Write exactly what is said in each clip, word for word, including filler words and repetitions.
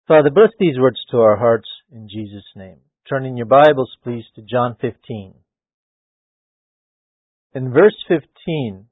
Father, bless these words to our hearts in Jesus' name. Turn in your Bibles, please, to John fifteen. In verse fifteen,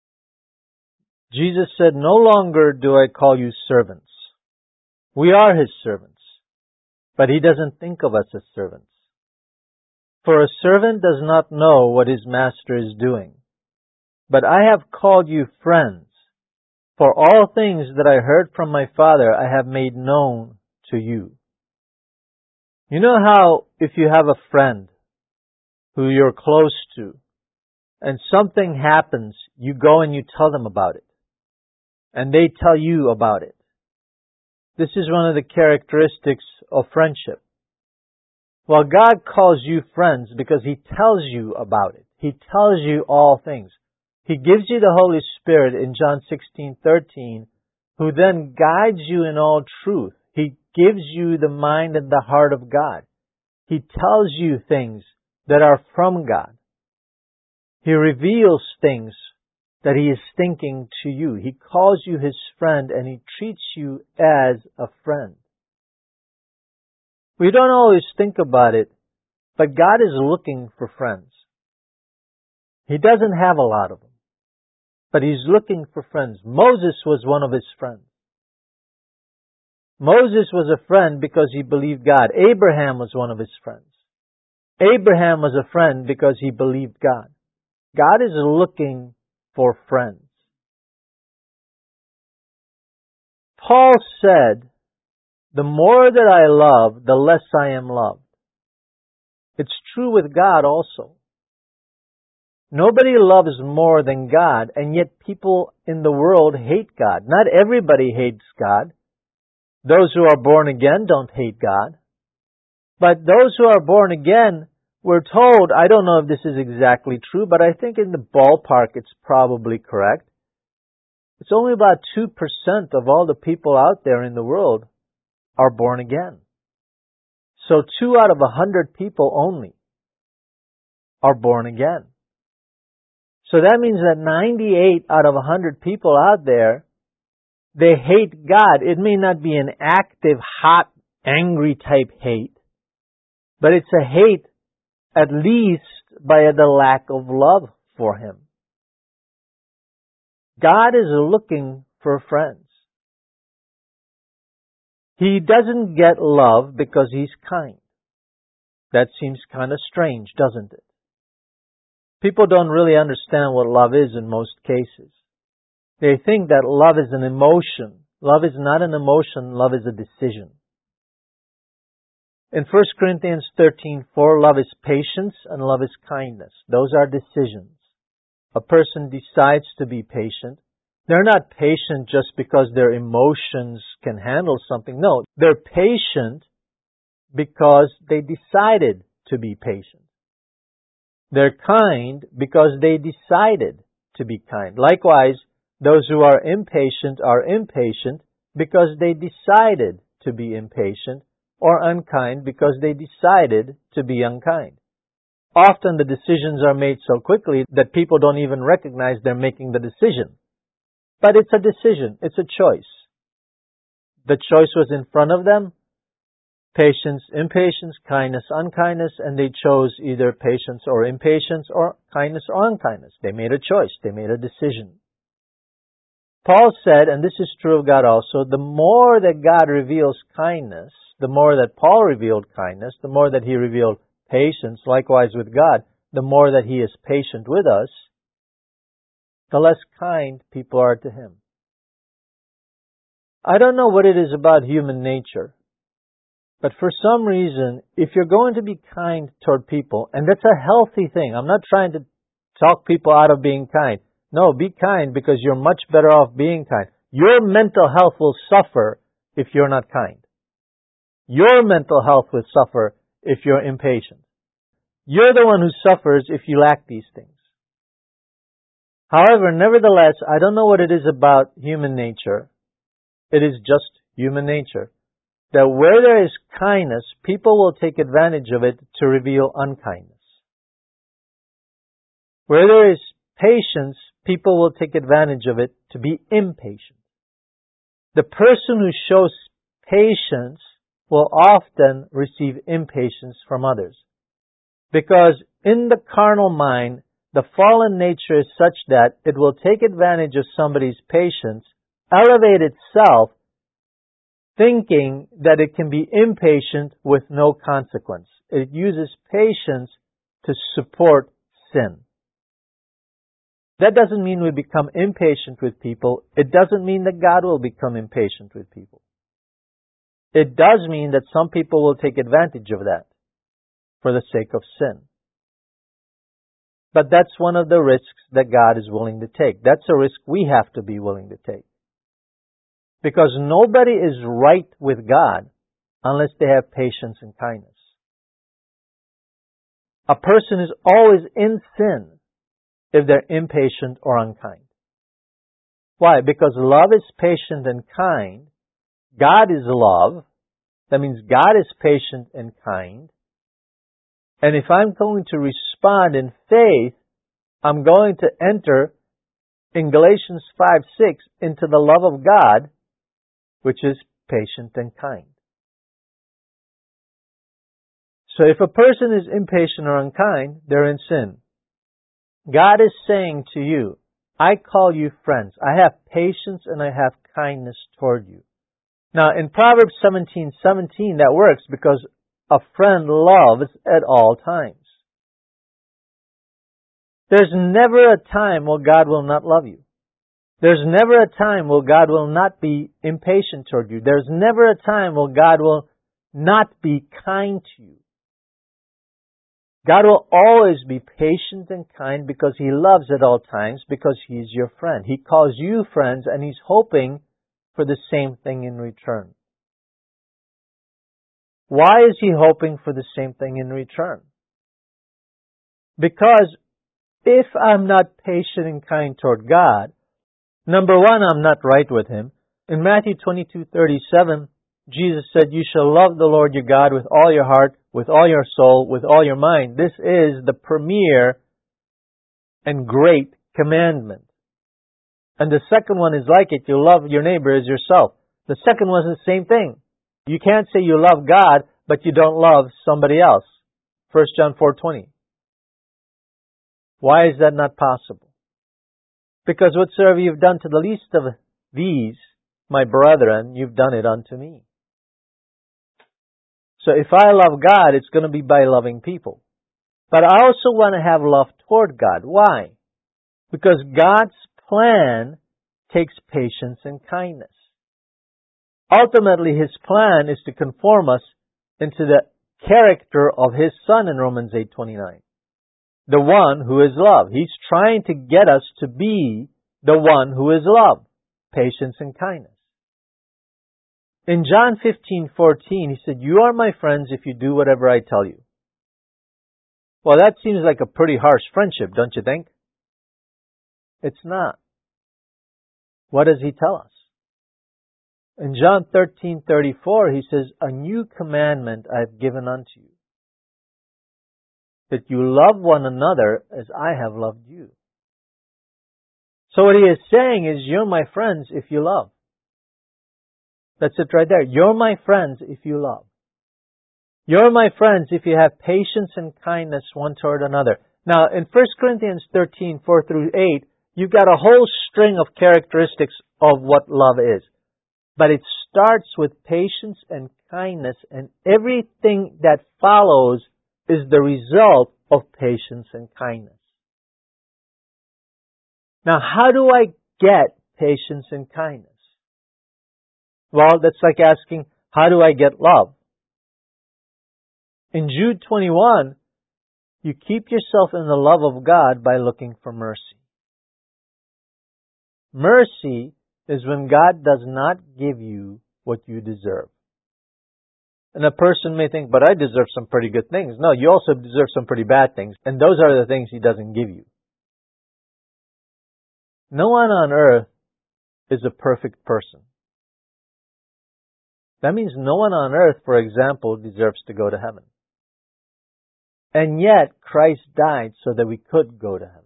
Jesus said, "No longer do I call you servants." We are His servants, but He doesn't think of us as servants. For a servant does not know what his master is doing. But I have called you friends, for all things that I heard from my Father I have made known to you. You know how if you have a friend who you're close to, and something happens, you go and you tell them about it. And they tell you about it. This is one of the characteristics of friendship. Well, God calls you friends because He tells you about it. He tells you all things. He gives you the Holy Spirit in John sixteen thirteen, who then guides you in all truth. He gives you the mind and the heart of God. He tells you things that are from God. He reveals things that He is thinking to you. He calls you His friend and He treats you as a friend. We don't always think about it, but God is looking for friends. He doesn't have a lot of them, but He's looking for friends. Moses was one of His friends. Moses was a friend because he believed God. Abraham was one of His friends. Abraham was a friend because he believed God. God is looking for friends. Paul said, "The more that I love, the less I am loved." It's true with God also. Nobody loves more than God, and yet people in the world hate God. Not everybody hates God. Those who are born again don't hate God. But those who are born again, we're told, I don't know if this is exactly true, but I think in the ballpark it's probably correct. It's only about two percent of all the people out there in the world are born again. So two out of a hundred people only are born again. So that means that ninety-eight out of a hundred people out there, they hate God. It may not be an active, hot, angry type hate, but it's a hate at least by the lack of love for Him. God is looking for friends. He doesn't get love because He's kind. That seems kind of strange, doesn't it? People don't really understand what love is in most cases. They think that love is an emotion. Love is not an emotion, love is a decision. In First Corinthians thirteen four, love is patience and love is kindness. Those are decisions. A person decides to be patient. They're not patient just because their emotions can handle something. No, they're patient because they decided to be patient. They're kind because they decided to be kind. Likewise, those who are impatient are impatient because they decided to be impatient, or unkind because they decided to be unkind. Often the decisions are made so quickly that people don't even recognize they're making the decision. But it's a decision. It's a choice. The choice was in front of them. Patience, impatience, kindness, unkindness, and they chose either patience or impatience or kindness or unkindness. They made a choice. They made a decision. Paul said, and this is true of God also, the more that God reveals kindness, the more that Paul revealed kindness, the more that he revealed patience, likewise with God, the more that He is patient with us, the less kind people are to Him. I don't know what it is about human nature, but for some reason, if you're going to be kind toward people, and that's a healthy thing, I'm not trying to talk people out of being kind. No, be kind because you're much better off being kind. Your mental health will suffer if you're not kind. Your mental health will suffer if you're impatient. You're the one who suffers if you lack these things. However, nevertheless, I don't know what it is about human nature. It is just human nature. That where there is kindness, people will take advantage of it to reveal unkindness. Where there is patience, people will take advantage of it to be impatient. The person who shows patience will often receive impatience from others. Because in the carnal mind, the fallen nature is such that it will take advantage of somebody's patience, elevate itself, thinking that it can be impatient with no consequence. It uses patience to support sin. That doesn't mean we become impatient with people. It doesn't mean that God will become impatient with people. It does mean that some people will take advantage of that for the sake of sin. But that's one of the risks that God is willing to take. That's a risk we have to be willing to take. Because nobody is right with God unless they have patience and kindness. A person is always in sin if they're impatient or unkind. Why? Because love is patient and kind. God is love. That means God is patient and kind. And if I'm going to respond in faith, I'm going to enter in Galatians five six into the love of God, which is patient and kind. So if a person is impatient or unkind, they're in sin. God is saying to you, I call you friends. I have patience and I have kindness toward you. Now in Proverbs seventeen seventeen that works because a friend loves at all times. There's never a time where God will not love you. There's never a time where God will not be impatient toward you. There's never a time where God will not be kind to you. God will always be patient and kind because He loves at all times, because He's your friend. He calls you friends and He's hoping for the same thing in return. Why is He hoping for the same thing in return? Because if I'm not patient and kind toward God, number one, I'm not right with Him. In Matthew twenty-two thirty-seven, Jesus said, you shall love the Lord your God with all your heart, with all your soul, with all your mind. This is the premier and great commandment. And the second one is like it. You love your neighbor as yourself. The second one is the same thing. You can't say you love God, but you don't love somebody else. First John four twenty. Why is that not possible? Because whatsoever you've done to the least of these, my brethren, you've done it unto me. So if I love God, it's going to be by loving people. But I also want to have love toward God. Why? Because God's plan takes patience and kindness. Ultimately, His plan is to conform us into the character of His Son in Romans eight twenty-nine. The one who is love. He's trying to get us to be the one who is love, patience and kindness. In John fifteen fourteen, He said, you are my friends if you do whatever I tell you. Well, that seems like a pretty harsh friendship, don't you think? It's not. What does He tell us? In John thirteen thirty-four, He says, a new commandment I have given unto you, that you love one another as I have loved you. So what He is saying is, you're my friends if you love. That's it right there. You're my friends if you love. You're my friends if you have patience and kindness one toward another. Now, in First Corinthians thirteen four through eight, you've got a whole string of characteristics of what love is. But it starts with patience and kindness, and everything that follows is the result of patience and kindness. Now, how do I get patience and kindness? Well, that's like asking, how do I get love? In Jude twenty-one, you keep yourself in the love of God by looking for mercy. Mercy is when God does not give you what you deserve. And a person may think, but I deserve some pretty good things. No, you also deserve some pretty bad things. And those are the things He doesn't give you. No one on earth is a perfect person. That means no one on earth, for example, deserves to go to heaven. And yet, Christ died so that we could go to heaven.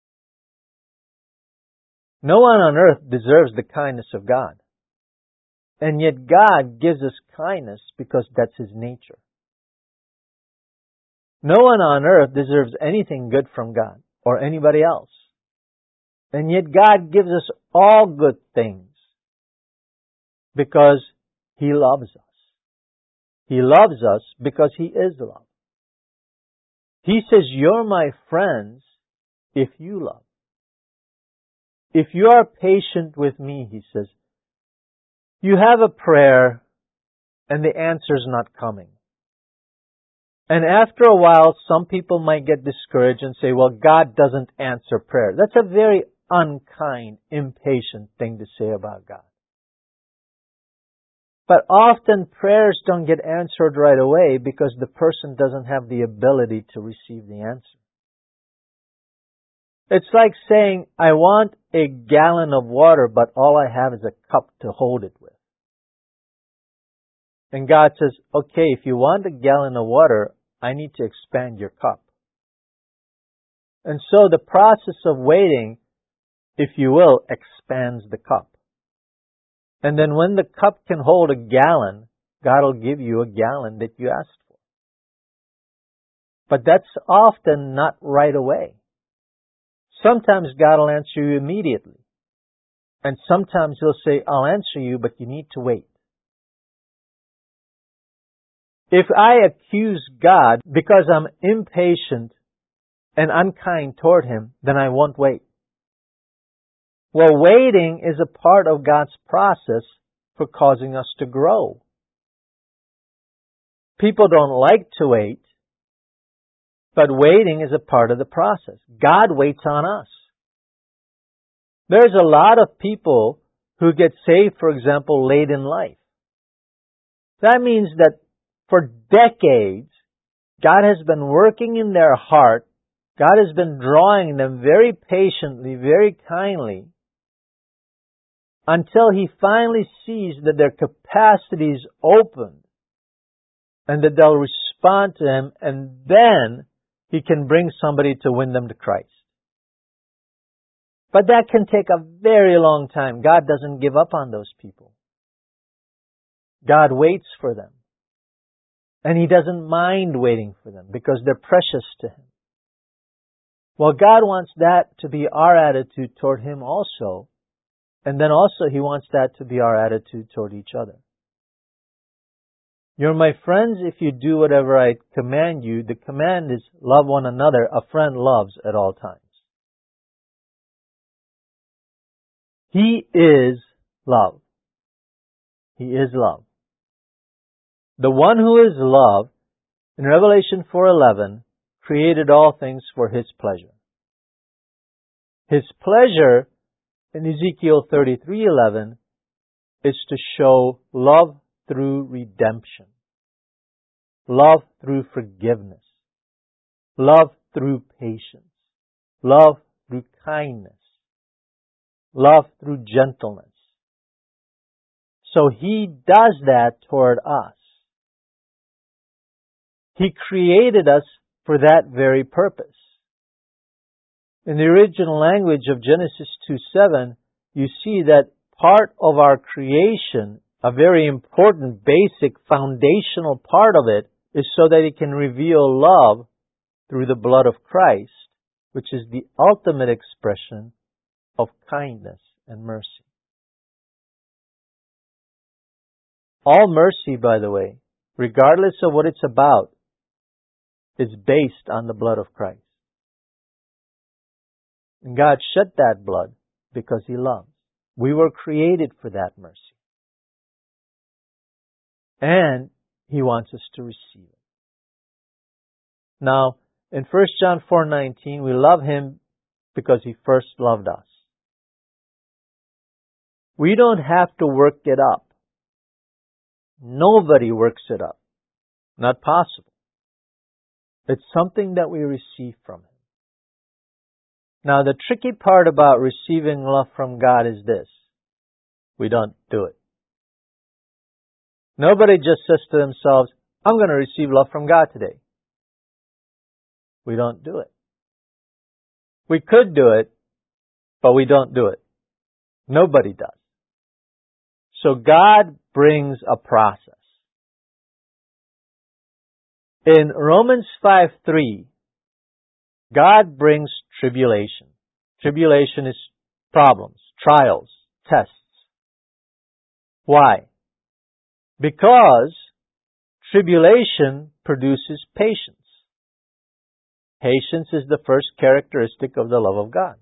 No one on earth deserves the kindness of God. And yet God gives us kindness because that's His nature. No one on earth deserves anything good from God or anybody else. And yet God gives us all good things because He loves us. He loves us because He is love. He says, you're my friends if you love. If you are patient with me, He says, you have a prayer and the answer's not coming. And after a while, some people might get discouraged and say, well, God doesn't answer prayer. That's a very unkind, impatient thing to say about God. But often prayers don't get answered right away because the person doesn't have the ability to receive the answer. It's like saying, I want a gallon of water, but all I have is a cup to hold it with. And God says, okay, if you want a gallon of water, I need to expand your cup. And so the process of waiting, if you will, expands the cup. And then when the cup can hold a gallon, God will give you a gallon that you asked for. But that's often not right away. Sometimes God will answer you immediately. And sometimes He'll say, I'll answer you, but you need to wait. If I accuse God because I'm impatient and unkind toward Him, then I won't wait. Well, waiting is a part of God's process for causing us to grow. People don't like to wait, but waiting is a part of the process. God waits on us. There's a lot of people who get saved, for example, late in life. That means that for decades, God has been working in their heart. God has been drawing them very patiently, very kindly, until He finally sees that their capacity is opened and that they'll respond to Him, and then He can bring somebody to win them to Christ. But that can take a very long time. God doesn't give up on those people. God waits for them. And He doesn't mind waiting for them because they're precious to Him. Well, God wants that to be our attitude toward Him also. And then also He wants that to be our attitude toward each other. You're my friends if you do whatever I command you. The command is love one another. A friend loves at all times. He is love. He is love. The one who is love, in Revelation four eleven, created all things for His pleasure. His pleasure, in Ezekiel thirty-three eleven, is to show love through redemption, love through forgiveness, love through patience, love through kindness, love through gentleness. So He does that toward us. He created us for that very purpose. In the original language of Genesis two seven, you see that part of our creation, a very important, basic, foundational part of it, is so that it can reveal love through the blood of Christ, which is the ultimate expression of kindness and mercy. All mercy, by the way, regardless of what it's about, is based on the blood of Christ. And God shed that blood because He loves. We were created for that mercy. And He wants us to receive it. Now, in First John four nineteen, we love Him because He first loved us. We don't have to work it up. Nobody works it up. Not possible. It's something that we receive from Him. Now, the tricky part about receiving love from God is this. We don't do it. Nobody just says to themselves, I'm going to receive love from God today. We don't do it. We could do it, but we don't do it. Nobody does. So God brings a process. In Romans five three, God brings tribulation. Tribulation is problems, trials, tests. Why? Because tribulation produces patience. Patience is the first characteristic of the love of God.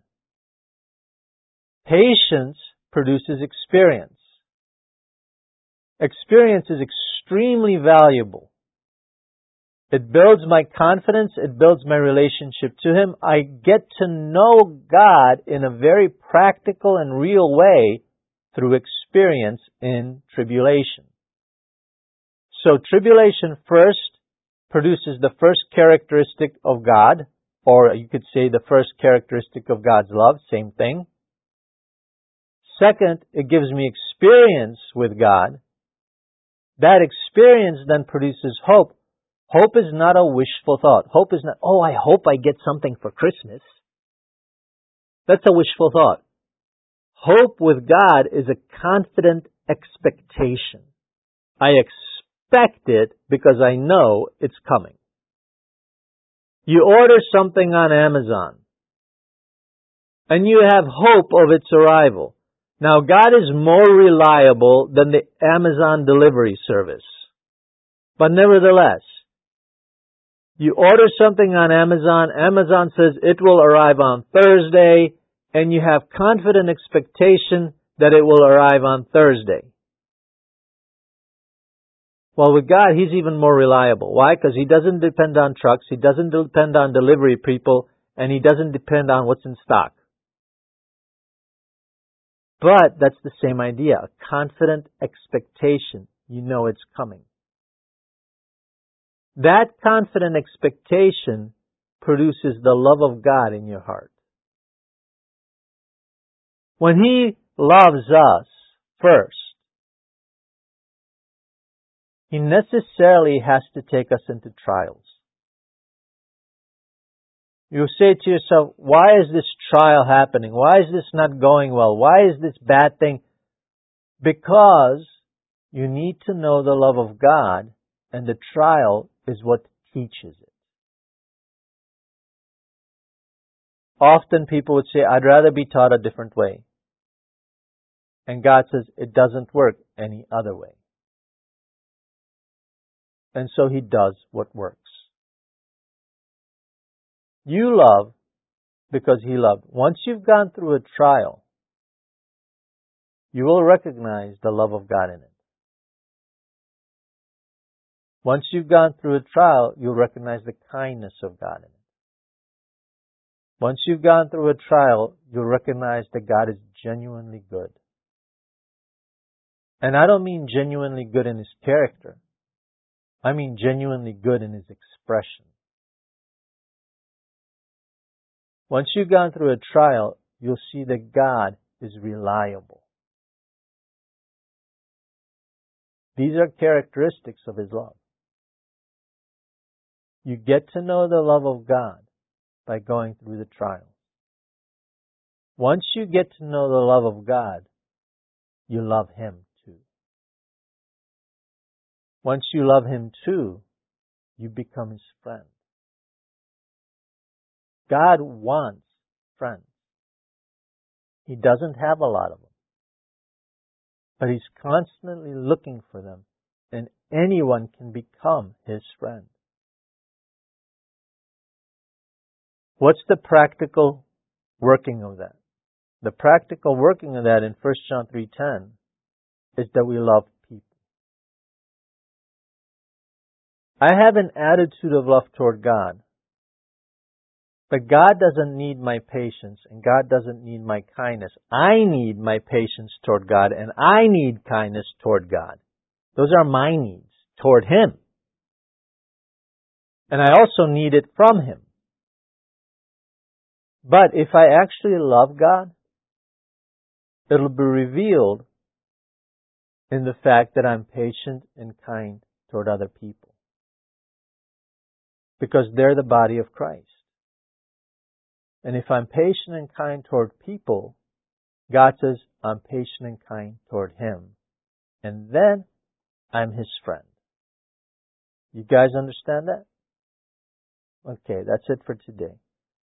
Patience produces experience. Experience is extremely valuable. It builds my confidence. It builds my relationship to Him. I get to know God in a very practical and real way through experience in tribulation. So tribulation first produces the first characteristic of God, or you could say the first characteristic of God's love, same thing. Second, it gives me experience with God. That experience then produces hope. Hope is not a wishful thought. Hope is not, oh, I hope I get something for Christmas. That's a wishful thought. Hope with God is a confident expectation. I expect it because I know it's coming. You order something on Amazon, and you have hope of its arrival. Now, God is more reliable than the Amazon delivery service. But nevertheless, you order something on Amazon, Amazon says it will arrive on Thursday, and you have confident expectation that it will arrive on Thursday. Well, with God, He's even more reliable. Why? Because He doesn't depend on trucks, He doesn't depend on delivery people, and He doesn't depend on what's in stock. But that's the same idea, a confident expectation. You know it's coming. That confident expectation produces the love of God in your heart. When He loves us first, He necessarily has to take us into trials. You say to yourself, why is this trial happening? Why is this not going well? Why is this bad thing? Because you need to know the love of God, and the trial is what teaches it. Often people would say, I'd rather be taught a different way. And God says, it doesn't work any other way. And so He does what works. You love because He loved. Once you've gone through a trial, you will recognize the love of God in it. Once you've gone through a trial, you'll recognize the kindness of God in it. Once you've gone through a trial, you'll recognize that God is genuinely good. And I don't mean genuinely good in His character. I mean genuinely good in His expression. Once you've gone through a trial, you'll see that God is reliable. These are characteristics of His love. You get to know the love of God by going through the trials. Once you get to know the love of God, you love Him too. Once you love Him too, you become His friend. God wants friends. He doesn't have a lot of them. But He's constantly looking for them, and anyone can become His friend. What's the practical working of that? The practical working of that in First John three ten is that we love people. I have an attitude of love toward God. But God doesn't need my patience, and God doesn't need my kindness. I need my patience toward God, and I need kindness toward God. Those are my needs toward Him. And I also need it from Him. But if I actually love God, it'll be revealed in the fact that I'm patient and kind toward other people. Because they're the body of Christ. And if I'm patient and kind toward people, God says, I'm patient and kind toward Him. And then I'm his friend. You guys understand that? Okay, that's it for today.